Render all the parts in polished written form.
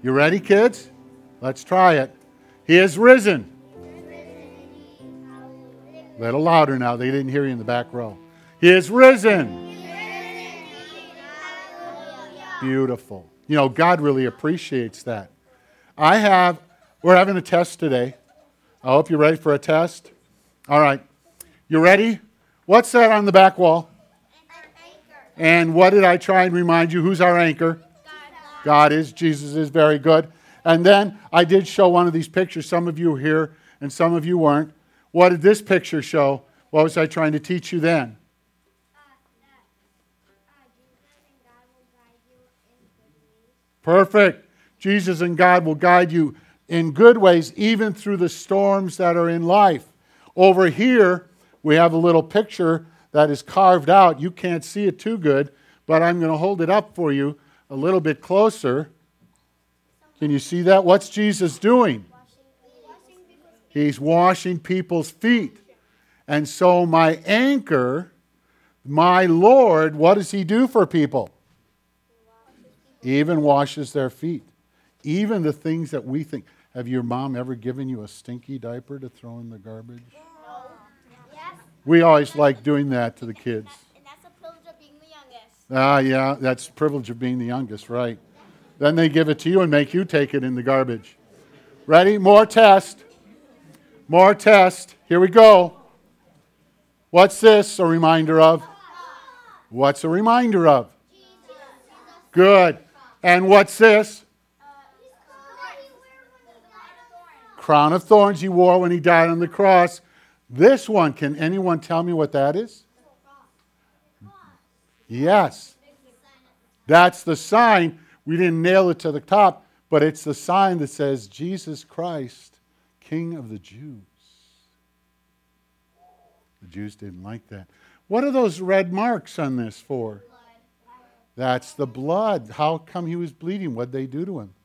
You ready, kids? Let's try it. He is risen. A little louder now. They didn't hear you in the back row. He is risen. Beautiful. You know, God really appreciates that. We're having a test today. I hope you're ready for a test. All right. You ready? What's that on the back wall? And what did I try and remind you? Who's our anchor? God is. Jesus is. Very good. And then I did show one of these pictures. Some of you were here and some of you weren't. What did this picture show? What was I trying to teach you then? Perfect. Jesus and God will guide you in good ways, even through the storms that are in life. Over here, we have a little picture that is carved out. You can't see it too good, but I'm going to hold it up for you a little bit closer. Can you see that? What's Jesus doing? He's washing people's feet. And so my anchor, my Lord, what does he do for people? Even washes their feet. Even the things that we think. Have your mom ever given you a stinky diaper to throw in the garbage? No. Yes. We always like doing that to the kids. And that's the privilege of being the youngest. Yeah, that's the privilege of being the youngest, right. Then they give it to you and make you take it in the garbage. Ready? More test. More test. Here we go. What's this a reminder of? What's a reminder of? Good. And what's this? Crown of thorns he wore when he died on the cross. This one, can anyone tell me what that is? Yes. That's the sign. We didn't nail it to the top, but it's the sign that says, Jesus Christ, King of the Jews. The Jews didn't like that. What are those red marks on this for? That's the blood. How come he was bleeding? What did they do to him?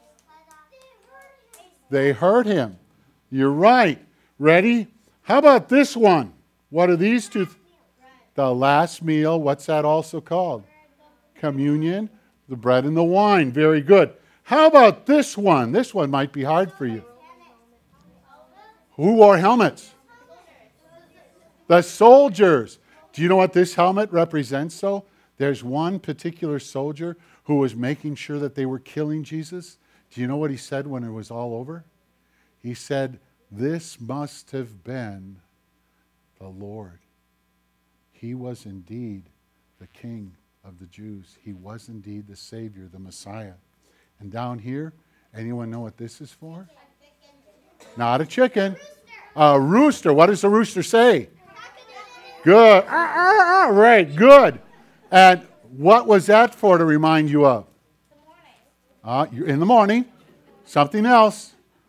They hurt him. You're right. Ready? How about this one? What are these two? The last meal. What's that also called? Communion. The bread and the wine. Very good. How about this one? This one might be hard for you. Who wore helmets? The soldiers. Do you know what this helmet represents, though? There's one particular soldier who was making sure that they were killing Jesus. Do you know what he said when it was all over? He said, this must have been the Lord. He was indeed the King of the Jews. He was indeed the Savior, the Messiah. And down here, anyone know what this is for? Not a chicken. A rooster. What does the rooster say? Good. Right, good. And what was that for to remind you of? In the morning. Something else.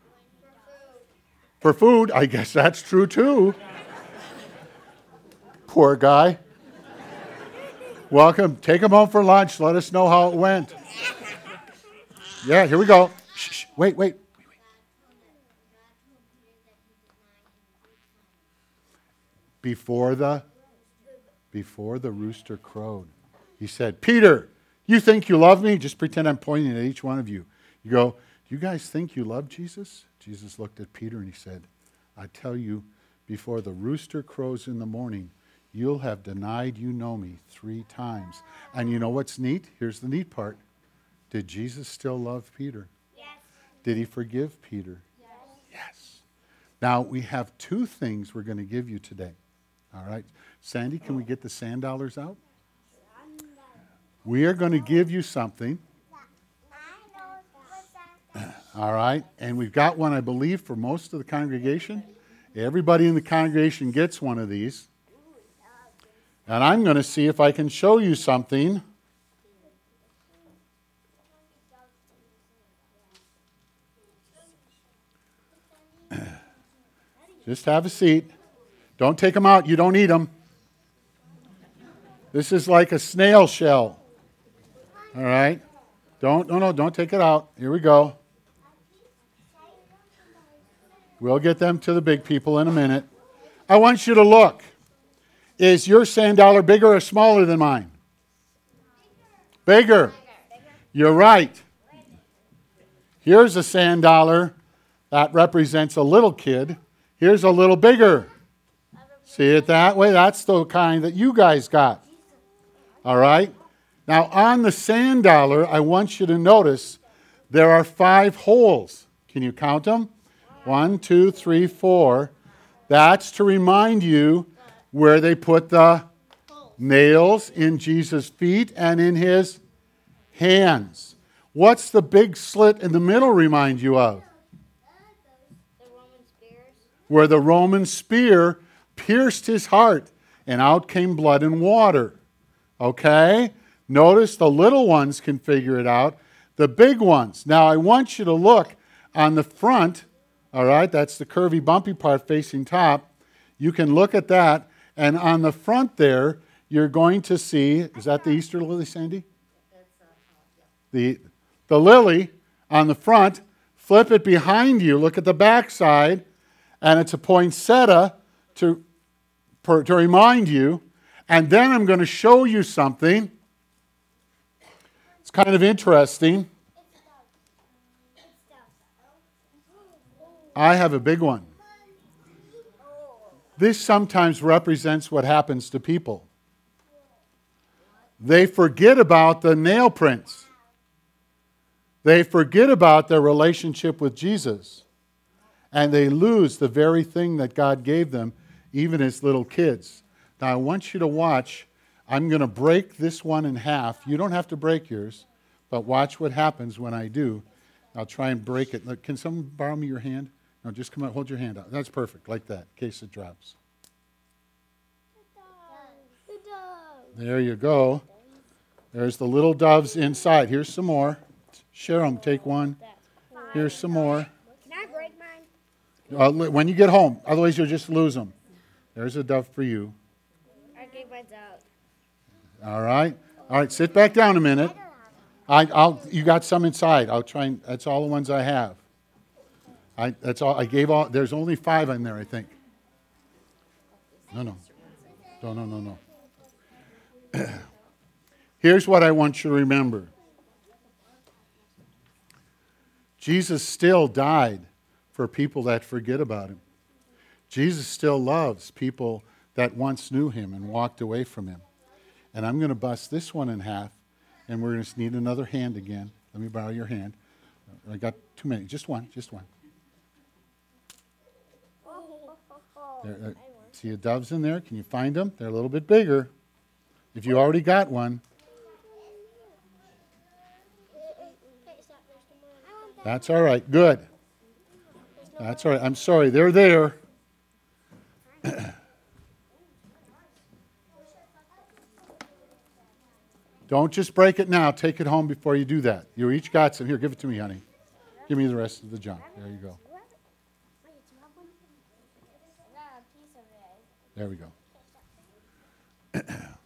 For food. I guess that's true too. Poor guy. Welcome. Take him home for lunch. Let us know how it went. Yeah, here we go. Shh, wait. Before the rooster crowed, he said, Peter, you think you love me? Just pretend I'm pointing at each one of you. You go, do you guys think you love Jesus? Jesus looked at Peter and he said, I tell you, before the rooster crows in the morning, you'll have denied you know me 3 times. And you know what's neat? Here's the neat part. Did Jesus still love Peter? Yes. Did he forgive Peter? Yes. Yes. Now, we have 2 things we're going to give you today. All right. Sandy, can we get the sand dollars out? We are going to give you something. All right. And we've got one, I believe, for most of the congregation. Everybody in the congregation gets one of these. And I'm going to see if I can show you something. Just have a seat. Don't take them out. You don't eat them. This is like a snail shell. All right? Don't take it out. Here we go. We'll get them to the big people in a minute. I want you to look. Is your sand dollar bigger or smaller than mine? Bigger. You're right. Here's a sand dollar. That represents a little kid. Here's a little bigger. See it that way? That's the kind that you guys got. All right? Now, on the sand dollar, I want you to notice there are 5 holes. Can you count them? 1, 2, 3, 4. That's to remind you where they put the nails in Jesus' feet and in his hands. What's the big slit in the middle remind you of? The Roman spears. Where the Roman spear pierced his heart and out came blood and water. Okay? Notice the little ones can figure it out. The big ones. Now I want you to look on the front. All right? That's the curvy, bumpy part facing top. You can look at that. And on the front there, you're going to see, is that the Easter lily, Sandy? The lily on the front, flip it behind you, look at the back side, and it's a poinsettia to remind you. And then I'm going to show you something. It's kind of interesting. I have a big one. This sometimes represents what happens to people. They forget about the nail prints. They forget about their relationship with Jesus. And they lose the very thing that God gave them, even as little kids. Now, I want you to watch. I'm going to break this one in half. You don't have to break yours, but watch what happens when I do. I'll try and break it. Look, can someone borrow me your hand? No, just come out. Hold your hand out. That's perfect, like that, in case it drops. There you go. There's the little doves inside. Here's some more. Share them. Take one. Here's some more. Can I break mine? When you get home. Otherwise, you'll just lose them. There's a dove for you. I gave mine out. All right. All right. Sit back down a minute. You got some inside. I'll try and. That's all the ones I have. That's all. I gave all. There's only 5 in there, I think. No. Here's what I want you to remember. Jesus still died for people that forget about him. Jesus still loves people that once knew him and walked away from him. And I'm going to bust this one in half, and we're going to need another hand again. Let me borrow your hand. I got too many. Just one. There, see the doves in there? Can you find them? They're a little bit bigger. If you already got one. That's all right. Good. That's all right. I'm sorry. They're there. Don't just break it now. Take it home before you do that. You each got some. Here, give it to me, honey. Give me the rest of the junk. There you go. There we go.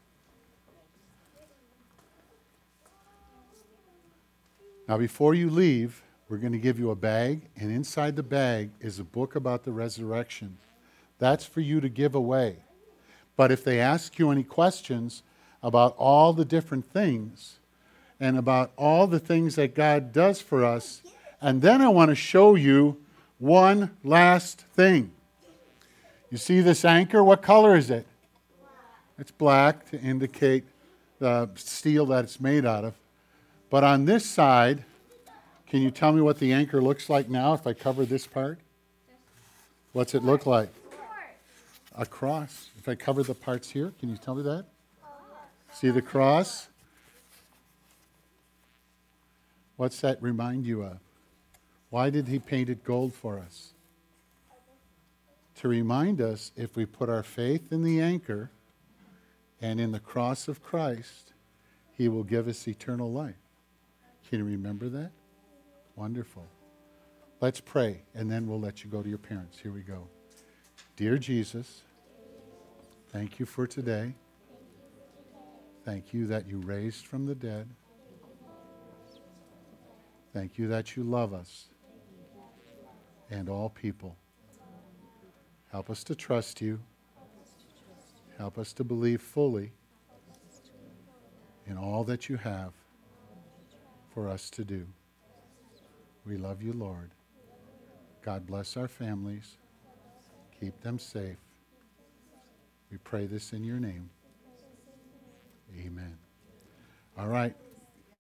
Now, before you leave, we're going to give you a bag, and inside the bag is a book about the resurrection. That's for you to give away. But if they ask you any questions about all the different things and about all the things that God does for us, and then I want to show you one last thing. You see this anchor? What color is it? It's black to indicate the steel that it's made out of. But on this side, can you tell me what the anchor looks like now if I cover this part? What's it look like? A cross. If I cover the parts here, can you tell me that? See the cross? What's that remind you of? Why did he paint it gold for us? To remind us, if we put our faith in the anchor and in the cross of Christ, he will give us eternal life. Can you remember that? Wonderful. Let's pray, and then we'll let you go to your parents. Here we go. Dear Jesus, thank you for today. Thank you that you raised from the dead. Thank you that you love us and all people. Help us to trust you. Help us to believe fully in all that you have for us to do. We love you, Lord. God bless our families. Keep them safe. We pray this in your name. Amen. All right.